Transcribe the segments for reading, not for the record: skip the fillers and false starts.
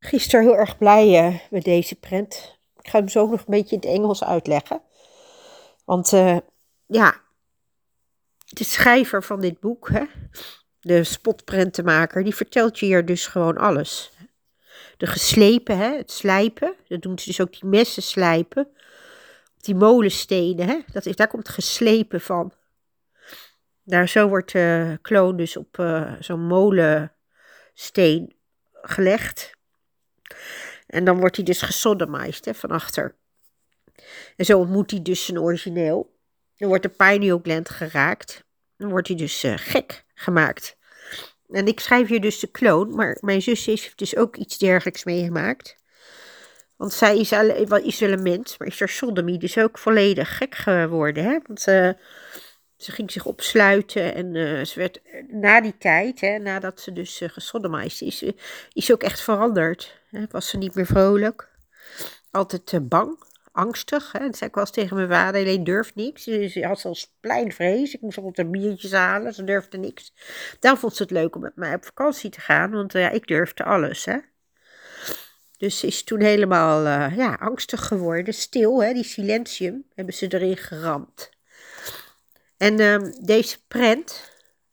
Gisteren heel erg blij met deze prent. Ik ga hem zo ook nog een beetje in het Engels uitleggen. Want ja, de schrijver van dit boek, hè, de spotprentenmaker, die vertelt je hier dus gewoon alles. De geslepen, hè, het slijpen, dat doen ze dus ook die messen slijpen. Die molenstenen, hè, daar komt geslepen van. Zo wordt de kloon dus op zo'n molensteen gelegd. En dan wordt hij dus gesodomized van achter. En zo ontmoet hij dus zijn origineel. Dan wordt de pineal gland geraakt. Dan wordt hij dus gek gemaakt. En ik schrijf hier dus de kloon, maar mijn zus heeft dus ook iets dergelijks meegemaakt. Want zij is wel een mens, maar is haar sodomie dus ook volledig gek geworden. Hè? Want ze ging zich opsluiten en ze werd na die tijd, hè, nadat ze dus gesodomized is ze ook echt veranderd. Hè? Was ze niet meer vrolijk, altijd bang. Angstig. Hè? Dat zei ik wel eens tegen mijn vader. Alleen durft niks. Ze had zelfs pleinvrees. Ik moest altijd biertjes halen. Ze durfde niks. Daarom vond ze het leuk om met mij op vakantie te gaan. Want ik durfde alles. Hè? Dus ze is toen helemaal angstig geworden. Stil. Hè? Die silentium hebben ze erin geramd. En deze prent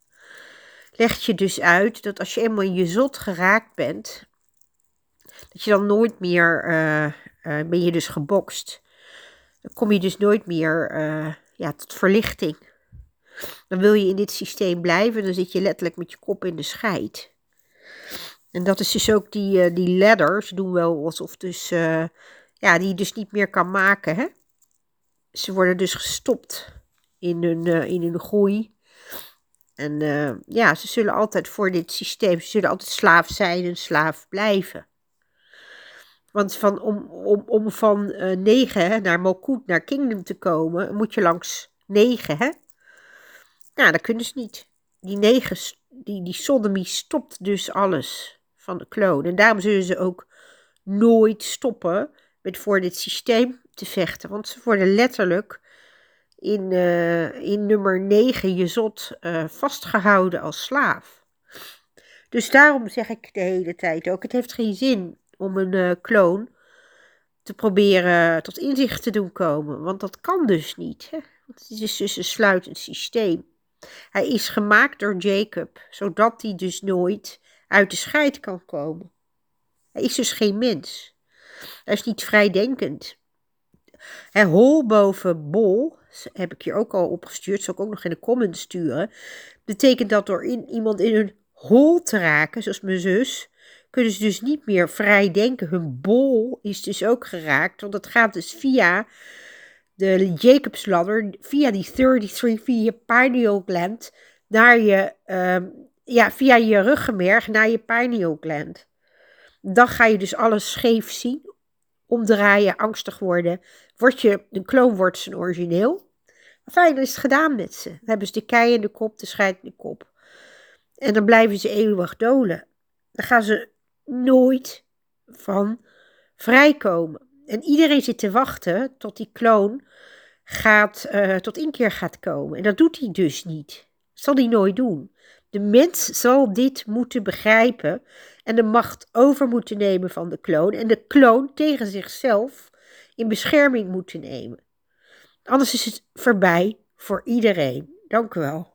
legt je dus uit dat als je eenmaal in je zot geraakt bent, dat je dan nooit meer ben je dus gebokst. Dan kom je dus nooit meer tot verlichting. Dan wil je in dit systeem blijven, dan zit je letterlijk met je kop in de scheid. En dat is dus ook die ladder. Ze doen wel alsof dus, die je dus niet meer kan maken. Hè? Ze worden dus gestopt in hun groei. En ze zullen altijd voor dit systeem, ze zullen altijd slaaf zijn en slaaf blijven. Want om van 9 naar Malkuth, naar Kingdom te komen, moet je langs 9, hè? Nou, dat kunnen ze niet. Die 9, die sodomie stopt dus alles van de kloon. En daarom zullen ze ook nooit stoppen met voor dit systeem te vechten. Want ze worden letterlijk in nummer 9, je zot, vastgehouden als slaaf. Dus daarom zeg ik de hele tijd ook, het heeft geen zin om een kloon te proberen tot inzicht te doen komen. Want dat kan dus niet. Hè? Want het is dus een sluitend systeem. Hij is gemaakt door Jacob, zodat hij dus nooit uit de scheid kan komen. Hij is dus geen mens. Hij is niet vrijdenkend. Hol boven bol, heb ik hier ook al opgestuurd, zal ik ook nog in de comments sturen, betekent dat door iemand in hun hol te raken, zoals mijn zus, kunnen ze dus niet meer vrij denken. Hun bol is dus ook geraakt, want het gaat dus via de Jacob's ladder, via die 33, via je pineal gland, naar je, via je ruggenmerg naar je pineal gland. Dan ga je dus alles scheef zien, omdraaien, angstig worden. Een kloon wordt zijn origineel. Fijn, dan is het gedaan met ze. Dan hebben ze de kei in de kop, de scheid in de kop. En dan blijven ze eeuwig dolen. Dan gaan ze nooit van vrijkomen. En iedereen zit te wachten tot die kloon tot inkeer gaat komen. En dat doet hij dus niet. Dat zal hij nooit doen. De mens zal dit moeten begrijpen en de macht over moeten nemen van de kloon. En de kloon tegen zichzelf in bescherming moeten nemen. Anders is het voorbij voor iedereen. Dank u wel.